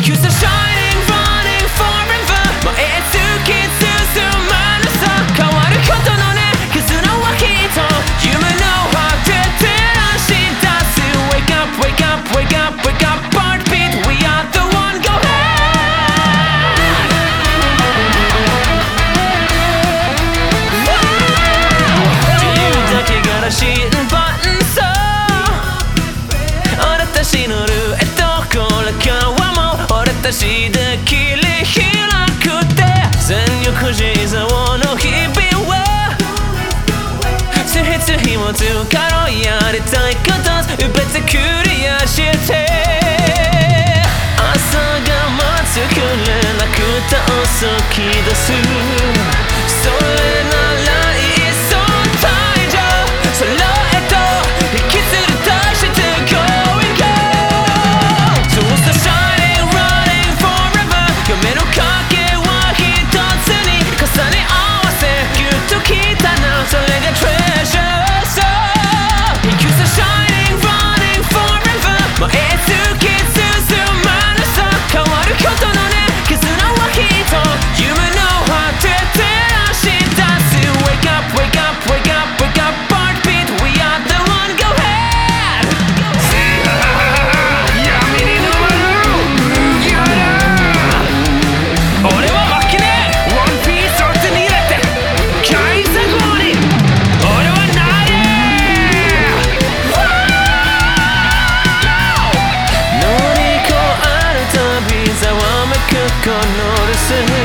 Use the shining running forever 前へ突き進まぬさ変わることのね絆はきっと夢の果て照らし出す Wake up wake up wake up wake up Heartbeat we are the one go ahead 自由だけがらしいバンソ俺たちのルーレットこれからも俺たちで切り開くって全力疾走の日々はつひつひもつからやりたいこと全てクリアして朝が待つくれなくて遅き出すそれならいっそ退場それへと引きずり出して Going go Towards the shining running forever 夢の影は一つに重ね合わせぎゅっときたなそれが treasure So Use the shining running forever 前へ突き進まぬさ変わることのね絆はきっと夢の果て照らし出す Wake up wake up wake up wake up Heartbeat we are the one go ahead 闇に沼る麦わら俺は負けねえワンピースを手に入れて海賊王に俺はなれ乗り越えるたびざわめくこの留守